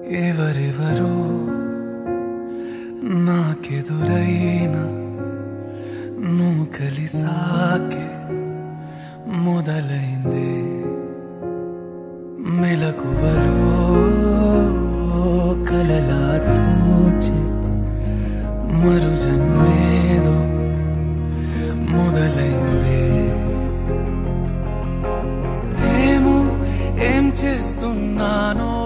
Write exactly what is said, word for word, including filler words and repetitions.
ఎవరెవరో నాకెదురైనా నువ్వు కలిసాకే మొదలైందే మెలకువలో కలలా తూచి మరు జన్మేదో మొదలైందే ఏమో ఏం చేస్తున్నానో